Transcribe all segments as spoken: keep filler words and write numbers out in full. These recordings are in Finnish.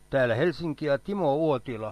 Täällä Helsinki ja Timo Uotila.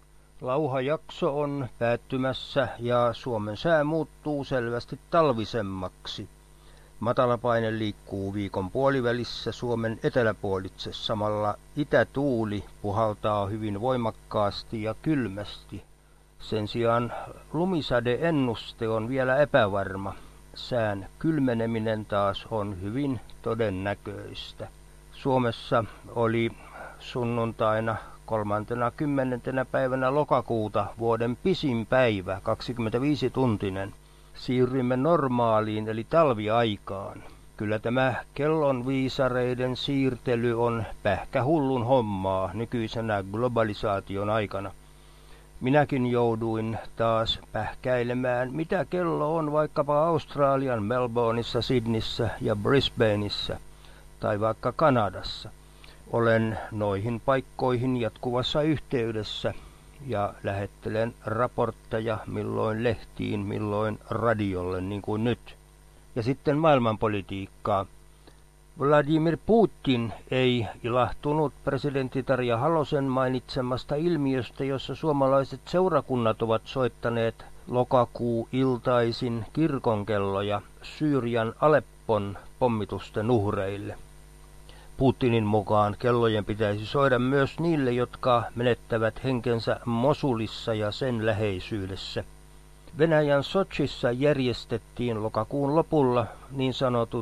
Lauhajakso on päättymässä ja Suomen sää muuttuu selvästi talvisemmaksi. Matalapaine liikkuu viikon puolivälissä Suomen eteläpuolitse, samalla itätuuli puhaltaa hyvin voimakkaasti ja kylmästi. Sen sijaan lumisade-ennuste on vielä epävarma. Sään kylmeneminen taas on hyvin todennäköistä. Suomessa oli sunnuntaina kolmantenakymmenentenä päivänä lokakuuta vuoden pisin päivä, kaksikymmentäviisi tuntinen. Siirrymme normaaliin eli talviaikaan. Kyllä tämä kellon viisareiden siirtely on pähkähullun hommaa nykyisenä globalisaation aikana. Minäkin jouduin taas pähkäilemään, mitä kello on vaikkapa Australian Melbourneissa, Sydneyssä ja Brisbaneissa tai vaikka Kanadassa. Olen noihin paikkoihin jatkuvassa yhteydessä ja lähettelen raportteja milloin lehtiin, milloin radiolle, niin kuin nyt. Ja sitten maailmanpolitiikkaa. Vladimir Putin ei ilahtunut presidentti Tarja Halosen mainitsemasta ilmiöstä, jossa suomalaiset seurakunnat ovat soittaneet lokakuu-iltaisin kirkonkelloja Syyrian Aleppon pommitusten uhreille. Putinin mukaan kellojen pitäisi soida myös niille, jotka menettävät henkensä Mosulissa ja sen läheisyydessä. Venäjän Sochissa järjestettiin lokakuun lopulla niin sanotut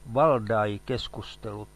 Valdai-keskustelut.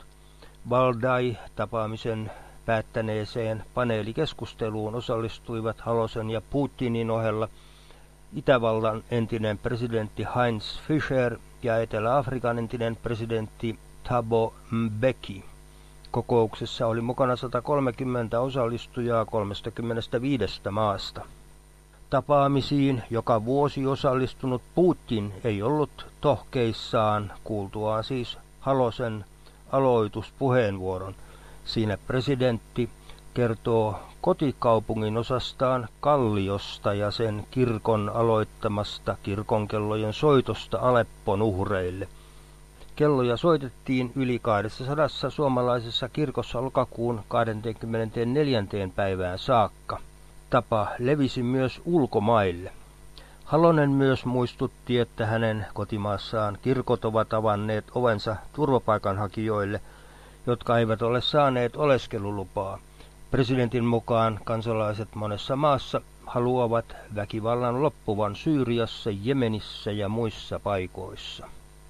Valdai-tapaamisen päättäneeseen paneelikeskusteluun osallistuivat Halosen ja Putinin ohella Itävallan entinen presidentti Heinz Fischer ja Etelä-Afrikan entinen presidentti Thabo Mbeki. Kokouksessa oli mukana sata kolmekymmentä osallistujaa kolmekymmentäviisi maasta. Tapaamisiin joka vuosi osallistunut Putin ei ollut tohkeissaan kuultuaan siis Halosen aloituspuheenvuoron. Siinä presidentti kertoo kotikaupungin osastaan Kalliosta ja sen kirkon aloittamasta kirkonkellojen soitosta Aleppon uhreille. Kelloja soitettiin yli kaksisataa suomalaisessa kirkossa lokakuun kahdeskymmenesneljäs päivään saakka. Tapa levisi myös ulkomaille. Halonen myös muistutti, että hänen kotimaassaan kirkot ovat avanneet ovensa turvapaikanhakijoille, jotka eivät ole saaneet oleskelulupaa. Presidentin mukaan kansalaiset monessa maassa haluavat väkivallan loppuvan Syyriassa, Jemenissä ja muissa paikoissa.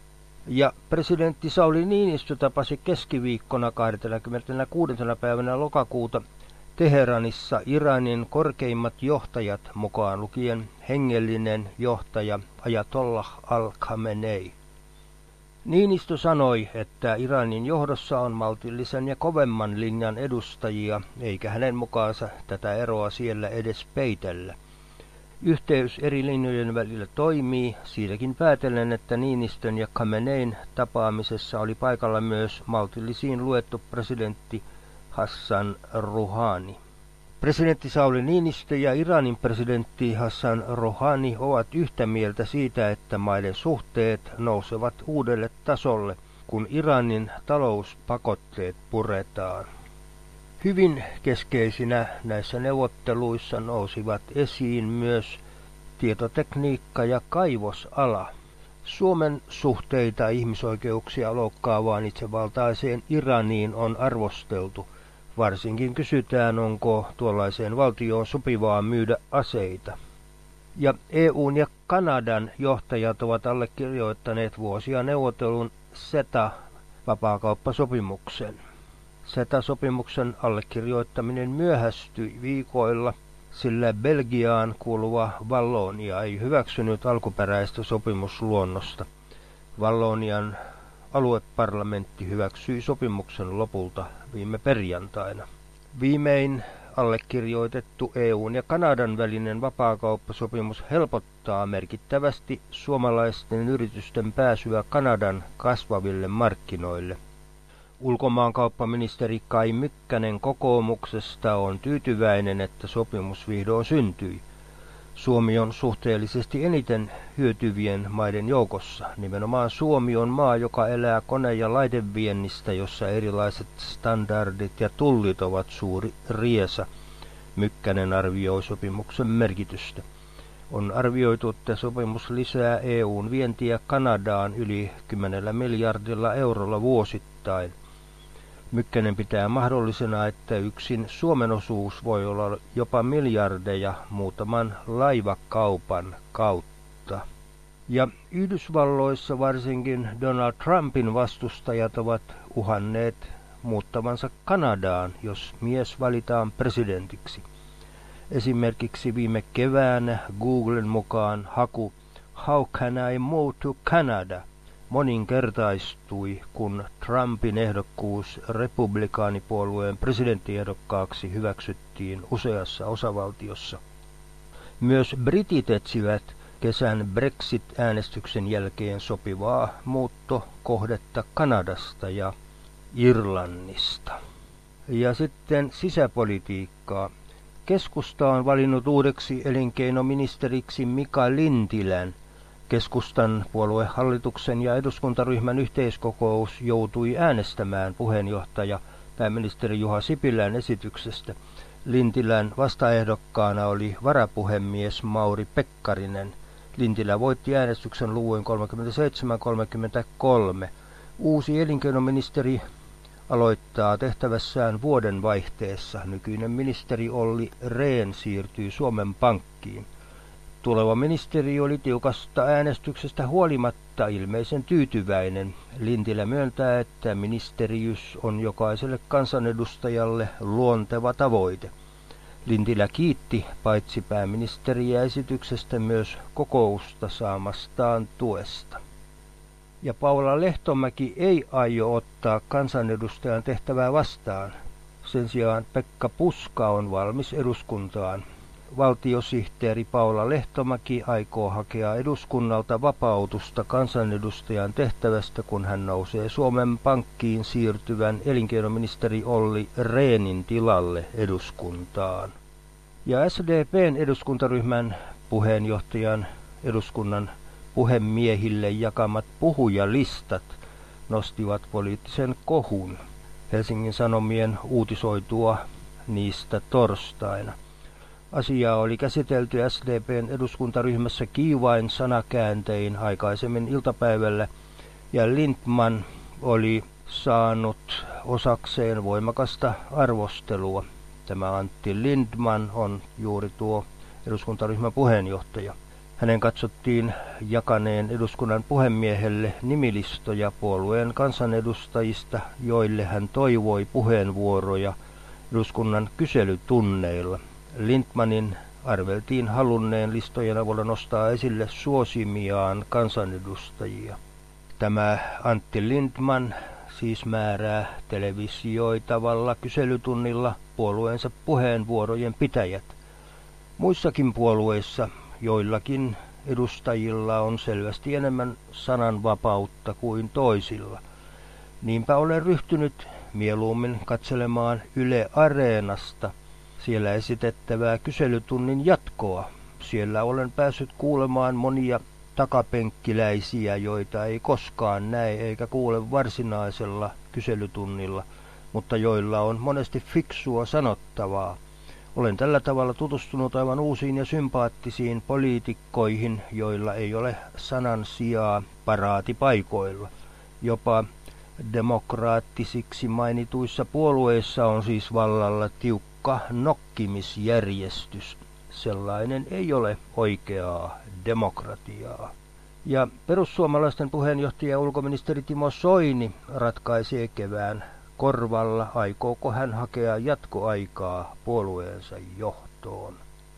Ja presidentti Sauli Niinistö tapasi keskiviikkona kahdeskymmeneskuudes päivänä lokakuuta Teheranissa Iranin korkeimmat johtajat, mukaan lukien hengellinen johtaja Ayatollah al-Khamenei. Niinistö sanoi, että Iranin johdossa on maltillisen ja kovemman linjan edustajia, eikä hänen mukaansa tätä eroa siellä edes peitellä. Yhteys eri linjojen välillä toimii, siitäkin päätellen, että Niinistön ja Khamenein tapaamisessa oli paikalla myös maltillisiin luettu presidentti Hassan Rouhani. Presidentti Sauli Niinistö ja Iranin presidentti Hassan Rouhani ovat yhtä mieltä siitä, että maiden suhteet nousevat uudelle tasolle, kun Iranin talouspakotteet puretaan. Hyvin keskeisinä näissä neuvotteluissa nousivat esiin myös tietotekniikka ja kaivosala. Suomen suhteita ihmisoikeuksia loukkaavaan itsevaltaiseen Iraniin on arvosteltu. Varsinkin kysytään, onko tuollaiseen valtioon sopivaa myydä aseita. Ja E U:n ja Kanadan johtajat ovat allekirjoittaneet vuosia neuvottelun SETA-vapaakauppasopimuksen. SETA-sopimuksen allekirjoittaminen myöhästyi viikoilla, sillä Belgiaan kuuluva Vallonia ei hyväksynyt alkuperäistä sopimusluonnosta. Vallonian alueparlamentti hyväksyi sopimuksen lopulta viime perjantaina. Viimein allekirjoitettu E U:n ja Kanadan välinen vapaakauppasopimus helpottaa merkittävästi suomalaisten yritysten pääsyä Kanadan kasvaville markkinoille. Ulkomaankauppaministeri Kai Mykkänen kokoomuksesta on tyytyväinen, että sopimus vihdoin syntyi. Suomi on suhteellisesti eniten hyötyvien maiden joukossa. Nimenomaan Suomi on maa, joka elää kone- ja laiteviennistä, jossa erilaiset standardit ja tullit ovat suuri riesa. Mykkänen arvioi sopimuksen merkitystä. On arvioitu, että sopimus lisää E U:n vientiä Kanadaan yli kymmenellä miljardilla eurolla vuosittain. Mykkänen pitää mahdollisena, että yksin Suomen osuus voi olla jopa miljardeja muutaman laivakaupan kautta. Ja Yhdysvalloissa varsinkin Donald Trumpin vastustajat ovat uhanneet muuttavansa Kanadaan, jos mies valitaan presidentiksi. Esimerkiksi viime keväänä Googlen mukaan haku How can I move to Canada moninkertaistui, kun Trumpin ehdokkuus republikaanipuolueen presidenttiehdokkaaksi hyväksyttiin useassa osavaltiossa. Myös britit etsivät kesän Brexit-äänestyksen jälkeen sopivaa muuttokohdetta Kanadasta ja Irlannista. Ja sitten sisäpolitiikkaa. Keskusta on valinnut uudeksi elinkeinoministeriksi Mika Lintilän. Keskustan puoluehallituksen ja eduskuntaryhmän yhteiskokous joutui äänestämään puheenjohtaja pääministeri Juha Sipilän esityksestä. Lintilän vastaehdokkaana oli varapuhemies Mauri Pekkarinen. Lintilä voitti äänestyksen luvuin kolmekymmentäseitsemän kolmekymmentäkolme. Uusi elinkeinoministeri aloittaa tehtävässään vuoden vaihteessa. Nykyinen ministeri Olli Rehn siirtyy Suomen Pankkiin. Tuleva ministeri oli tiukasta äänestyksestä huolimatta ilmeisen tyytyväinen. Lintilä myöntää, että ministeriys on jokaiselle kansanedustajalle luonteva tavoite. Lintilä kiitti paitsi pääministeriä esityksestä myös kokousta saamastaan tuesta. Ja Paula Lehtomäki ei aio ottaa kansanedustajan tehtävää vastaan. Sen sijaan Pekka Puska on valmis eduskuntaan. Valtiosihteeri Paula Lehtomäki aikoo hakea eduskunnalta vapautusta kansanedustajan tehtävästä, kun hän nousee Suomen Pankkiin siirtyvän elinkeinoministeri Olli Rehnin tilalle eduskuntaan. Ja S D P:n eduskuntaryhmän puheenjohtajan eduskunnan puhemiehille jakamat puhujalistat nostivat poliittisen kohun Helsingin Sanomien uutisoitua niistä torstaina. Asiaa oli käsitelty S D P:n eduskuntaryhmässä kiivain sanakääntein aikaisemmin iltapäivällä, ja Lindtman oli saanut osakseen voimakasta arvostelua. Tämä Antti Lindtman on juuri tuo eduskuntaryhmän puheenjohtaja. Hänen katsottiin jakaneen eduskunnan puhemiehelle nimilistoja puolueen kansanedustajista, joille hän toivoi puheenvuoroja eduskunnan kyselytunneilla. Lindtmanin arveltiin halunneen listojen avulla nostaa esille suosimiaan kansanedustajia. Tämä Antti Lindtman siis määrää televisioitavalla kyselytunnilla puolueensa puheenvuorojen pitäjät. Muissakin puolueissa joillakin edustajilla on selvästi enemmän sananvapautta kuin toisilla. Niinpä olen ryhtynyt mieluummin katselemaan Yle Areenasta siellä esitettävää kyselytunnin jatkoa. Siellä olen päässyt kuulemaan monia takapenkkiläisiä, joita ei koskaan näe eikä kuule varsinaisella kyselytunnilla, mutta joilla on monesti fiksua sanottavaa. Olen tällä tavalla tutustunut aivan uusiin ja sympaattisiin poliitikkoihin, joilla ei ole sanan sijaa paraatipaikoilla. Jopa demokraattisiksi mainituissa puolueissa on siis vallalla tiukka nokkimisjärjestys. Sellainen ei ole oikeaa demokratiaa. Ja perussuomalaisten puheenjohtaja ulkoministeri Timo Soini ratkaisee kevään korvalla, aikooko hän hakea jatkoaikaa puolueensa johtoon.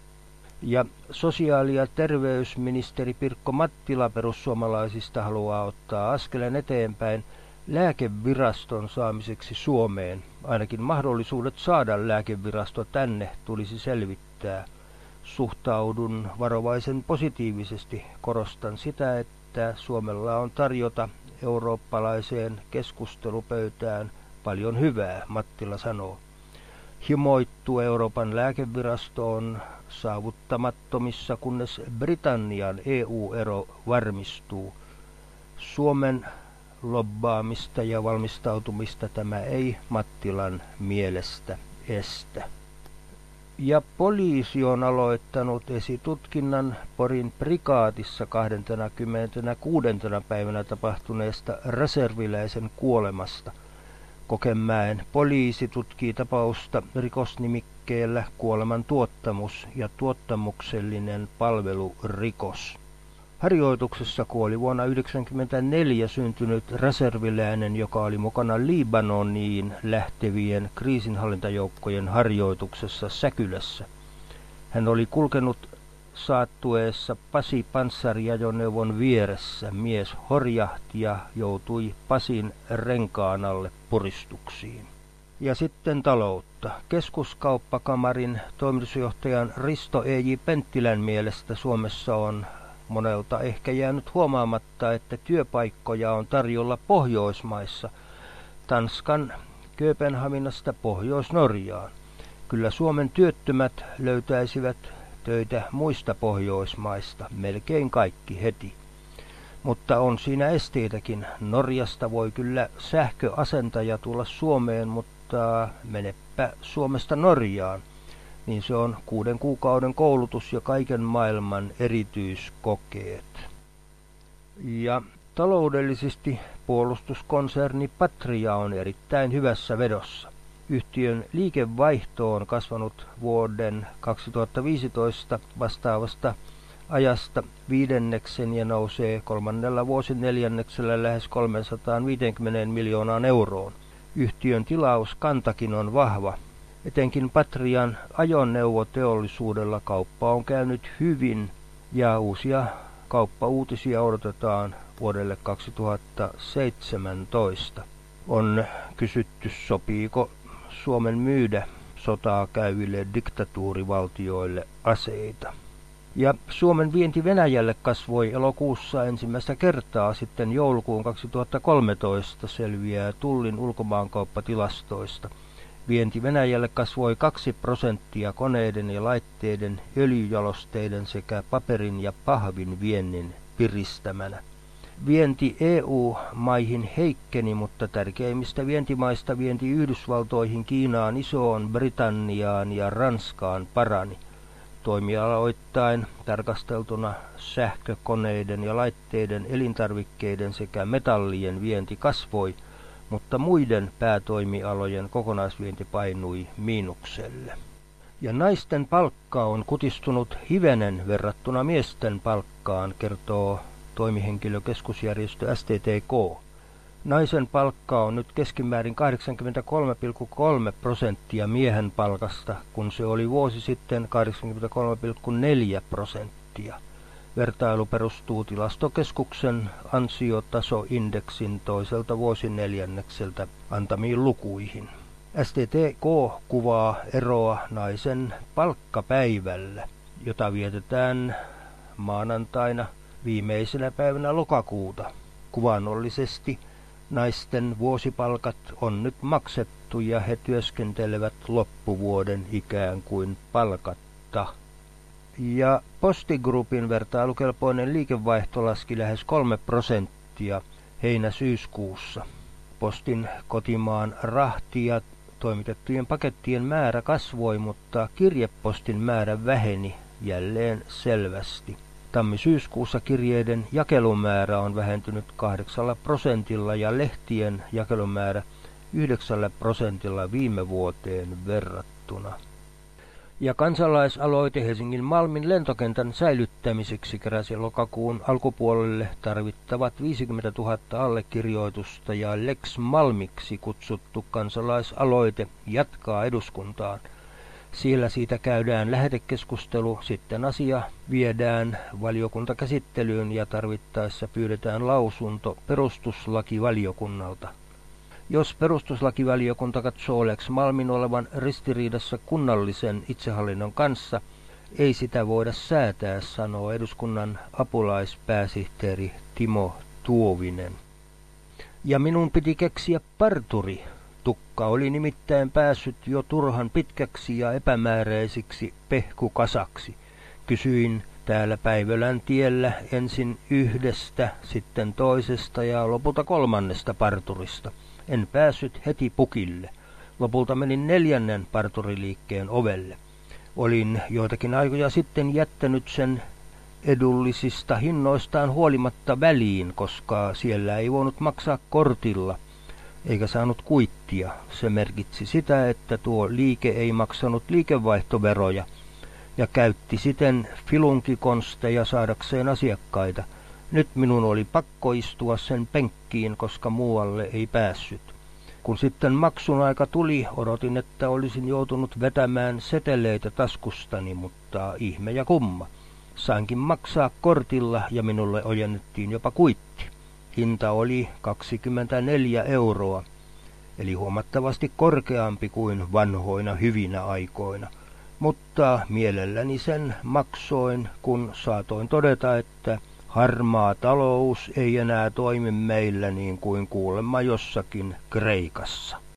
Ja sosiaali- ja terveysministeri Pirkko Mattila perussuomalaisista haluaa ottaa askeleen eteenpäin lääkeviraston saamiseksi Suomeen. Ainakin mahdollisuudet saada lääkevirasto tänne tulisi selvittää. Suhtaudun varovaisen positiivisesti. Korostan sitä, että Suomella on tarjota eurooppalaiseen keskustelupöytään paljon hyvää, Mattila sanoo. himoittu Euroopan lääkevirasto on saavuttamattomissa, kunnes Britannian E U-ero varmistuu. Suomen lobbaamista ja valmistautumista tämä ei Mattilan mielestä estä. Ja poliisi on aloittanut esitutkinnan Porin prikaatissa kahdeskymmeneskuudes päivänä tapahtuneesta reserviläisen kuolemasta. Kokemäen poliisi tutkii tapausta rikosnimikkeellä kuoleman tuottamus ja tuottamuksellinen palvelurikos. Harjoituksessa kuoli vuonna yhdeksänkymmentäneljä syntynyt reserviläinen, joka oli mukana Libanoniin lähtevien kriisinhallintajoukkojen harjoituksessa Säkylässä. Hän oli kulkenut saattueessa Pasi panssariajoneuvon vieressä. Mies horjahti ja joutui Pasin renkaan alle puristuksiin. Ja sitten taloutta. Keskuskauppakamarin toimitusjohtajan Risto E J Penttilän mielestä Suomessa on monelta ehkä jäänyt huomaamatta, että työpaikkoja on tarjolla Pohjoismaissa, Tanskan Kööpenhaminasta Pohjois-Norjaan. Kyllä Suomen työttömät löytäisivät töitä muista Pohjoismaista, melkein kaikki heti. Mutta on siinä esteitäkin. Norjasta voi kyllä sähköasentaja tulla Suomeen, mutta menepä Suomesta Norjaan, niin se on kuuden kuukauden koulutus ja kaiken maailman erityiskokeet. Ja taloudellisesti puolustuskonserni Patria on erittäin hyvässä vedossa. Yhtiön liikevaihto on kasvanut vuoden kaksituhattaviisitoista vastaavasta ajasta viidenneksen ja nousee kolmannella vuosineljänneksellä lähes kolmesataaviisikymmentä miljoonaan euroon. Yhtiön tilauskantakin on vahva. Etenkin Patrian ajoneuvoteollisuudella kauppa on käynyt hyvin ja uusia kauppauutisia odotetaan vuodelle kaksituhattaseitsemäntoista. On kysytty, sopiiko Suomen myydä sotaa käyville diktatuurivaltioille aseita. Ja Suomen vienti Venäjälle kasvoi elokuussa ensimmäistä kertaa sitten joulukuun kaksituhattakolmetoista, selviää Tullin ulkomaankauppatilastoista. Vienti Venäjälle kasvoi kaksi prosenttia koneiden ja laitteiden, öljyjalosteiden sekä paperin ja pahvin viennin piristämänä. Vienti E U-maihin heikkeni, mutta tärkeimmistä vientimaista vienti Yhdysvaltoihin, Kiinaan, Isoon Britanniaan ja Ranskaan parani. Toimialoittain tarkasteltuna sähkökoneiden ja laitteiden, elintarvikkeiden sekä metallien vienti kasvoi, mutta muiden päätoimialojen kokonaisvienti painui miinukselle. Ja naisten palkka on kutistunut hivenen verrattuna miesten palkkaan, kertoo toimihenkilökeskusjärjestö S T T K. Naisen palkka on nyt keskimäärin kahdeksankymmentäkolme pilkku kolme prosenttia miehen palkasta, kun se oli vuosi sitten kahdeksankymmentäkolme pilkku neljä prosenttia. Vertailu perustuu Tilastokeskuksen ansiotasoindeksin toiselta vuosineljännekseltä antamiin lukuihin. S T T K kuvaa eroa naisen palkkapäivällä, jota vietetään maanantaina viimeisenä päivänä lokakuuta. Kuvaannollisesti naisten vuosipalkat on nyt maksettu ja he työskentelevät loppuvuoden ikään kuin palkatta. Ja Posti Groupin vertailukelpoinen liikevaihto laski lähes kolme prosenttia heinä-syyskuussa. Postin kotimaan rahti- ja toimitettujen pakettien määrä kasvoi, mutta kirjepostin määrä väheni jälleen selvästi. Tammi-syyskuussa kirjeiden jakelumäärä on vähentynyt kahdeksalla prosentilla ja lehtien jakelumäärä yhdeksällä prosentilla viime vuoteen verrattuna. Ja kansalaisaloite Helsingin Malmin lentokentän säilyttämiseksi keräsi lokakuun alkupuolelle tarvittavat viisikymmentätuhatta allekirjoitusta ja Lex Malmiksi kutsuttu kansalaisaloite jatkaa eduskuntaan. Siellä siitä käydään lähetekeskustelu, sitten asia viedään valiokuntakäsittelyyn ja tarvittaessa pyydetään lausunto perustuslakivaliokunnalta. Jos perustuslakivaliokunta katsoo Lex Malmin olevan ristiriidassa kunnallisen itsehallinnon kanssa, ei sitä voida säätää, sanoo eduskunnan apulaispääsihteeri Timo Tuovinen. Ja minun piti keksiä parturi. Tukka oli nimittäin päässyt jo turhan pitkäksi ja epämääräisiksi pehkukasaksi. Kysyin täällä Päivölän tiellä ensin yhdestä, sitten toisesta ja lopulta kolmannesta parturista. En päässyt heti pukille. Lopulta menin neljännen parturiliikkeen ovelle. Olin joitakin aikoja sitten jättänyt sen edullisista hinnoistaan huolimatta väliin, koska siellä ei voinut maksaa kortilla, eikä saanut kuittia. Se merkitsi sitä, että tuo liike ei maksanut liikevaihtoveroja ja käytti siten filunkikonsteja saadakseen asiakkaita. Nyt minun oli pakko istua sen penkkiin, koska muualle ei päässyt. Kun sitten maksun aika tuli, odotin, että olisin joutunut vetämään seteleitä taskustani, mutta ihme ja kumma. Sainkin maksaa kortilla ja minulle ojennettiin jopa kuitti. Hinta oli kaksikymmentäneljä euroa, eli huomattavasti korkeampi kuin vanhoina hyvinä aikoina. Mutta mielelläni sen maksoin, kun saatoin todeta, että harmaa talous ei enää toimi meillä niin kuin kuulemma jossakin Kreikassa.